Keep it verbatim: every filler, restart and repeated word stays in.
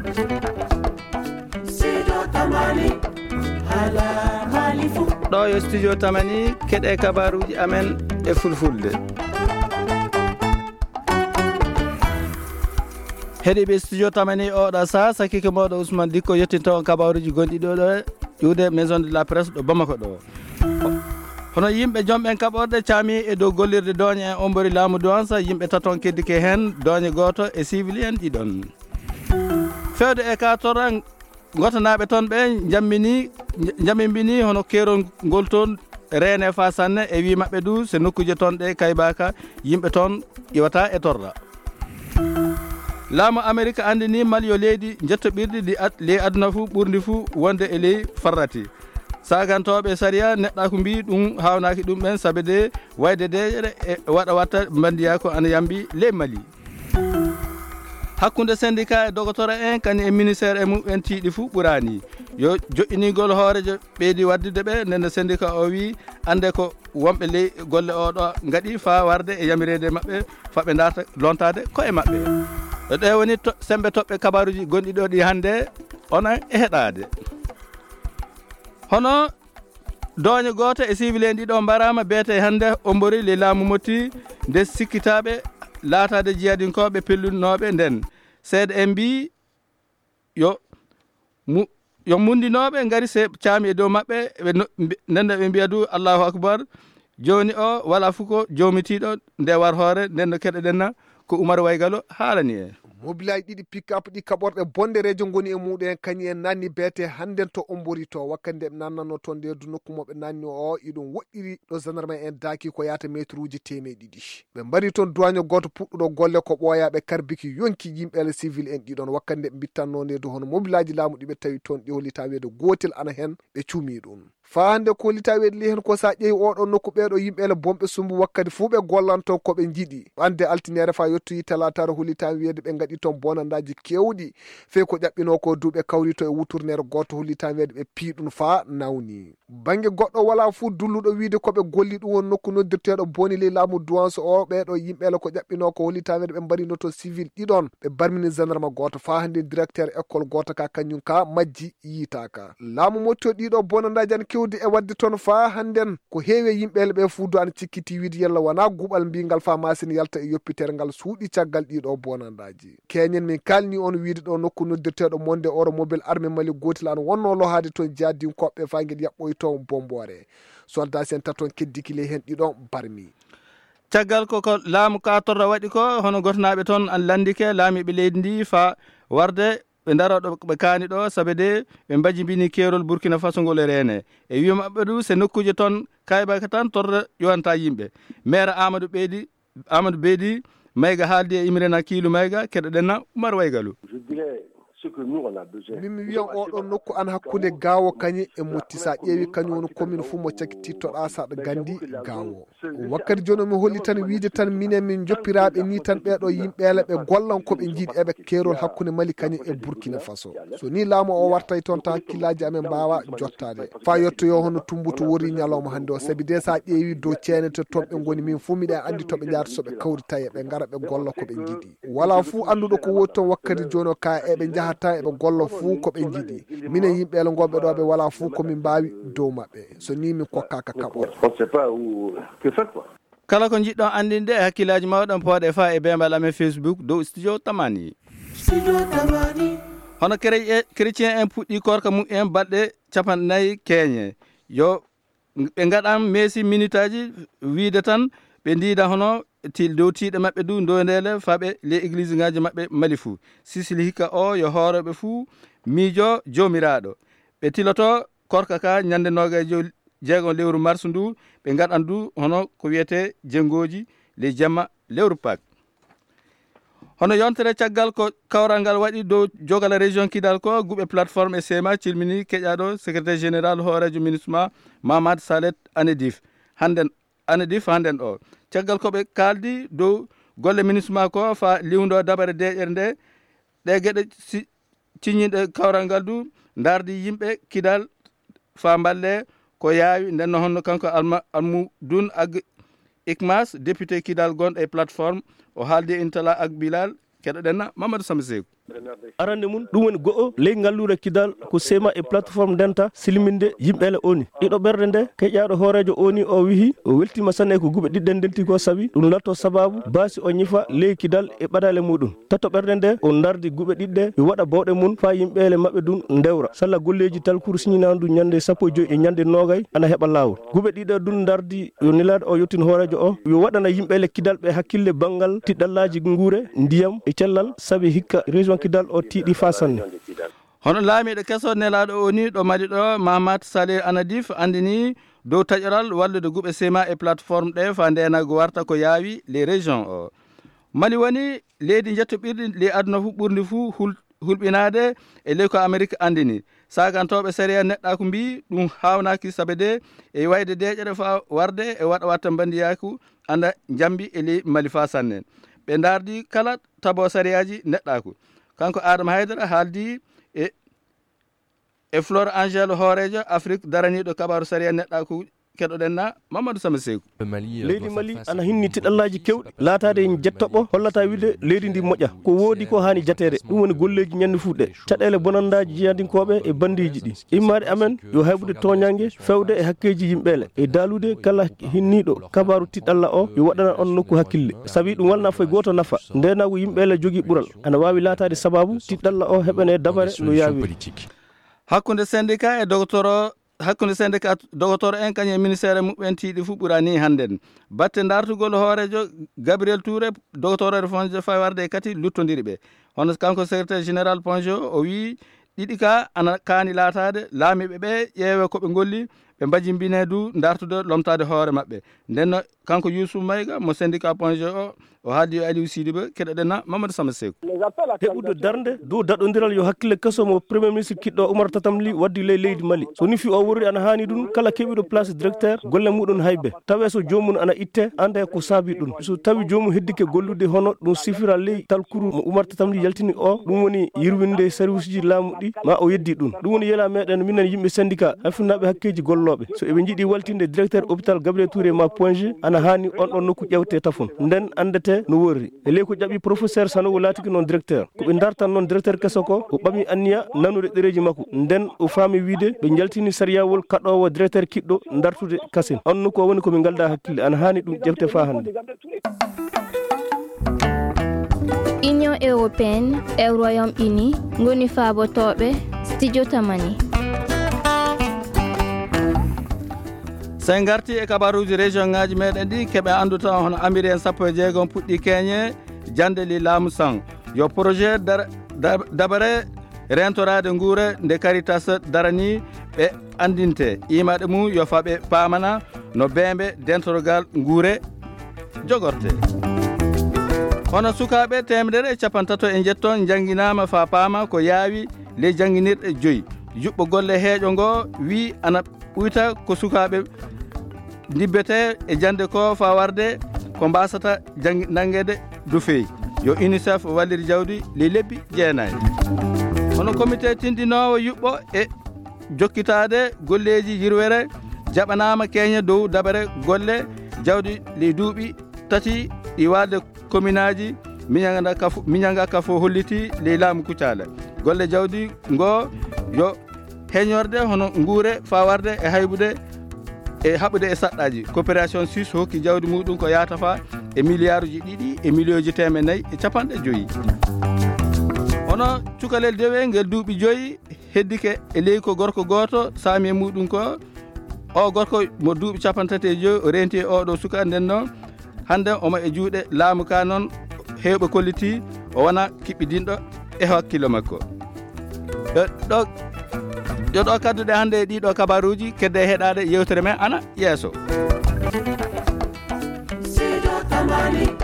Studio Tamani hala malifu ɗo yo studio Tamani keɗe kabaruji amen e fulfulde. heɗiɓe studio Tamani oɗo sa sakike moɗo Ousmane Dikko yettinta on kabaruji gonɗi ɗo ɗo ƴuwde maison de la presse ɗo Bamako ɗo. hono yimɓe jomɓen kaɓorɗe caami e dow gollirde doñe en ombori laamu duwansa yimɓe taton keddike hen doñe goto e civil en ɗiɗon fewde e ka torra gotanaɓe toon ɓe jammini jammimbini hono kerol ngol toon reene fa sanne e wi mabɓe du se nokkuje toon ɗe kaybaka yimɓe toon iwata e torra. laamu Amérique andini mal yo leydi jettoɓirɗi ɗi ley aduna fuu ɓurdi fuu wonde e ley farrati sagantoɓe sariya neɗɗa ko mbi ɗum hawnaki ɗum ɓen saabe de wayde deƴere e waɗa watta bandiya ko ana yambi ley Mali. hakkude syndicat e dogotora en kani e ministére e mumen tiiɗi fuu ɓurani yo joƴƴinigol hoorejo ɓeydi waddide ɓe nden syndicat o wi ande ko wonɓe ley golle oɗo gaɗi fa warde e yamirede mabɓe faɓe data lontade ko e mabɓe. ɗe woni sembe toɓɓe kabaruji gonɗi ɗo ɗi hande onan e heɗade. hono doñe goto e civil en ɗiɗo mbarama beete hande ombori le laamu motti nde sikkitaɓe laatade jiyadinkoɓe pellunnoɓe nden seeɗa en mbi yo mu yo mundinoɓe gaari se caami e dow mabɓe ɓe ndenno ɓe mbiya du Allahu akbar joni o wala fuu ko jomitiɗo nde war hoore nden no keɗoɗenna ko Oumar Waygalo haalani e mobilaji ɗiɗi pick-up ɗi kaɓorɗe bonde radio goni e muɗum kañi en nanni beete hannden to ombori to wakkati nde ɓe nannanno toon ndedu nokku moɓe nanni o iɗum woɗɗiri ɗo gendarme en daaki ko yata métre uji temeɗe ɗiɗi ɓe mbari toon douane goto puɗɗuɗo golle ko ɓooyaɓe karbiki yonki yimɓele civil en ɗiɗon wakkati nde ɓe bittanno ndedu hono mobilaji laamu ɗi ɓe tawi toon ɗi hollita wiyede gotel ana hen ɓe cuumi ɗum fa hande ko hollita wiyede li hen ko sa ƴeewi oɗon nokku ɓeɗo yimɓele bomɓe sumbu wakkati fuu ɓe gollanto koɓe jiiɗi ande altinere fa yettoyi talatare hollita wiyede ɓe gaɗi toon bonandaji kewɗi fe ko ƴaɓɓino ko duuɓe kawri to e wuturnere goto hollita wiyede ɓe piiɗum fa nawni banggue goɗɗo wala fuu dulluɗo wiide koɓe golli ɗum won nokku noddirteɗo boni ley laamu douance o ɓeɗo yimɓele ko ƴaɓɓino ko hollita wiyede ɓe mbarino to civil ɗiɗon ɓe barmini gendarme goto fa hande directeur école goto ka kañum ka majji yitaka laamu motto ɗiɗo bonandaji an kewdi e wadde toon fa hannden ko heewi yimɓele ɓe fuu do an cikkiti wiide yalla wona guɓal mbingal fa masine yalta e yoppitere ngal suuɗi caggal ɗiɗo bonandaji keñen min kalni on wiide ɗo nokku noddirteɗo monde oro mobile armé Mali gotel an wonno lohade toon jaadinkoɓɓe fa gueɗe yaɓɓoy toon bombore soldat sen taton keddikile hen ɗiɗon barmi caggal koko laamu ka torra waɗi ko hono gotonaɓe toon an landike laamiɓe leydi ndi fa warde ɓe daroɗo ɓe kaani ɗo saabe de ɓe mbajibini kerol Burkina Faso ngol e reene e wiya maɓɓe du se nokkuje toon kaybaka tan torra ƴowanta yimɓe maire Amadou Beydi Amadou Beydi mayga haaldi e Imrena Kiilu mayga keɗoɗenna Oumar Waygalo min mi wiyan oɗon nokku an hakkude Gaawo kañi e Motti sa ƴeewi kañum woni commune fuu mo cakkitittoɗa saɗa gandi Gaawo wakkati joni mi holli tan wiide tan minen min joppiraɓe ni tan ɓeɗo yimɓele ɓe gollan koɓe jiiɗi eɓe keerol hakkude Mali kañi e Burkina Faso so ni laamu o wartay toon ta hakkillaji amen mbawa jottade fa yettoyo hono tumbuto wori ñalawma hande o saabi de sa ƴeewi dow ceenete toon ɓe goni min fuu miɗen andi toɓe jaata soɓe kawri taye ɓe gara ɓe golla koɓe jiiɗi wala fuu anduɗo ko woni toon wakkati joni o ka eɓe jaha tan eɓe golla fuu koɓe jiiɗi minen yimɓele gonɓe ɗo ɓe wala fuu komin mbawi dow mabɓe so ni min kokkaka kaɓo kala ko jiɗɗon andinde e hakkillaji mawɗon pooɗe fa e bembal amen Facebook dow studio Tamani Studio Tamani hono chrétien en puɗɗi korka mum en balɗe capannayyi keeñe yo ɓe gaɗan meesi minute aji wiide tan ɓe ndiida hono til dow tiiɗe maɓɓe du ndondele faɓe les église ngaji maɓɓe Mali fuu sisili hikka o yo hooroɓe fuu miijo jomiraɗo ɓe tiloto korka ka ñande noga e jeegon lewru mars ndu ɓe gaɗan du hono ko wiyete jengoji les jamma lewru Pâques hono yontere caggal ko kawral ngal waɗi dow jogala région Kidal ko guɓe plateforme e sema cilmini keƴaɗo secrétaire général hoorejo ministre Mamadou Salet Anedif handen Anedif handen ɗo caggal koɓe kaldi dow golle ministre ko fa liwdo dabare deƴere nde ɗe gueɗe ciññiɗe kawral ngal du dardi yimɓe Kidal fa mballe ko yaawi ndenno honno kanko alma almudun ag ikmas député Kidal gonɗo e plateforme o haaldi intala ak Bilal keɗoɗenna Mamadou Samba Sekou arande mun ɗum woni go'o ley ngallure kidal ko sema e plateforme denta siliminde yimɓele oni ɗiɗo ɓerde nde keƴaɗo hoorejo oni o wihi o weltima sanne ko guɓe ɗiɗɗen denti ko saabi ɗum latto sababu basi o ñifa ley kidal e ɓadale muɗum tatto ɓerde nde o dardi guɓe ɗiɗɗe yo waɗa bawɗe mun fa yimɓele mabɓe dun ndewra salla golleji talkuru siñinandu ñande sappo e joyi e ñande nogay ana heɓa lawol guɓe ɗiɗo dun dardi yo nelaɗo o yettin hoorejo o yo waɗana yimɓele kidal ɓe hakkille banggal tiɗɗallaji nguure ndiyam e cellal saabi hikka région kidal o tiiɗi fa sanne hono laamiɗo keso nelaɗo o ni ɗo mari ɗo Mahamat Saleh Anadif andini dow taƴoral wallude guɓe sema e plateforme ɗe fa ndenago warta ko yaawi les régions o mali woni leydi jettoɓirɗi ley aduna fu ɓurdi fu hulɓinade e ley ko Amérique andini sagantoɓe séria neɗɗa ko mbi ɗum hawnaki saabe de e wayde deƴere fa warde e waɗa watta bandiyaku anda jambi e ley Mali fa sanne ɓe dardi kala tabo sariyaji neɗɗaku kanko Adama Haydara haaldi e e Flore Angel hoorejo Afrique daraniɗo kabaru sariya neɗɗaku keɗoɗen na Mamadou Sama Sekou leydi Mali ana hinni tiɗallaji kewɗi laatade en jettoɓo hollata wiide leydi ndi moƴƴa ko woodi ko hani jatere ɗum woni golleji ñande fuɗɗe caɗele bonandaji jiyadinkoɓe e bandiji ɗi immade amen yo haybude toñangue fewde e hakkeji yimɓele e dalude kala hinniɗo kabaru tiɗalla o yo waɗana on nokku hakkille saabi ɗum walna foye goto nafa ndenago yimɓele jogui ɓuural ana wawi laatade sababu tiɗalla o heɓene dabare no yawi hakkude syndicat e docteur hakkude syndicat docteur en kañum e ministére muɓen tiiɗi fuu ɓurani hannden batte dartugol hoorejo Gabriel Touré docteur e fonde fay warde kati luttodiri ɓe hono kanko secrétaire général Ponjo o wi ɗiɗi ka ana kaani laatade laamiɓe ɓe ƴeewe koɓe golli ɓe mbajimbine du dartude lomtade hoore maɓɓe ndenno kanko Youssou Mayga mo syndicat Ponjo o o haaldi yo Aliou Sidiba keɗoɗen na Mamadou Sama Sekou heɓude darde dow daɗodiral yo hakkille keso mo premier ministre kiɗɗo Oumar Tatam Ly waddi ley leydi Mali so ni fi o worri ana hani ɗum kala keɓiɗo place directeur golle muɗum haybe tawe so jomum ana itte anda ko saabi ɗum so tawi jomum heddike gollude hono ɗum sifira ley talkuru mo Oumar Tatam Ly yaltini o ɗum woni yirwinde service ji laamu ɗi ma o yeddi ɗum ɗum woni yela meɗen minen yimɓe syndicat hafinaɓe hakkeji golloɓe so eɓe jiiɗi waltinde directeur hôpital Gabriel Touré ma Ponge ana hani on ɗon nokku ƴewte tafon nden andete no worri e ley ko jaɓi professeur Sanogo latiki noon directeur koɓe dartan noon directeur keso ko o ɓami anniya nanude ɗereji makko nden o faami wiide ɓe jaltini sariyawol kaɗowo directeur kiɗɗo dartude kasen on nokku o woni komin galda hakkille ana hani ɗum ƴefte fa hande Union européenne e Royaume-Uni ngoni faabotoɓe studio tamani sen garti e kabaruji région ngaji meɗen ɗi keɓe andu tan hono amiri en sappo e jeegom puɗɗi keñe jande li laamu san yo projet dabare rentorade nguure nde Caritas darani ɓe andinte imaɗe mum yo faɓe pamana no bembe dentorogal nguure jogorte hono sukaɓe temedere e capantato e jetton jangguinama fa paama ko yaawi ley jangguinirɗe joyyi juɓɓo golle heeƴo ngo wi ana ɓuyta ko sukaɓe dibbete e jande ko fa warde ko mbasata nangede du feeyi yo UNICEF walliri jawdi ley lebbi jeenayi hono comité tindinowo yuɓɓo e jokkitade golleji yirwere jaɓanama keñe dow dabare golle jawdi ley duuɓi tati ɗi wadde commune aji miñanga kafo miñanga kafo holliti ley laamu Kuccale golle jawdi ngo yo heñorde hono nguure fawarde e haybude e haɓude e saɗɗaji coopération suisse hokki jawdi muɗum ko yata fa e milliard uji ɗiɗi e million ji teme nayyi e capanɗe joyyi hono cukalel dewe ngel duuɓi joyyi heddike e ley ko gorko goto saami e muɗum ko o gorko mo duuɓi capantati e joyyi o renti e oɗo suka nden noon hande omo e juuɗe laamu ka noon hewɓe kolliti o wona kiɓɓidinɗo e hakkille makko ɗo yo ɗo kadduɗe hande e ɗiɗo kabaruji kedde heɗade yewtere men ana yeeso Studio Tamani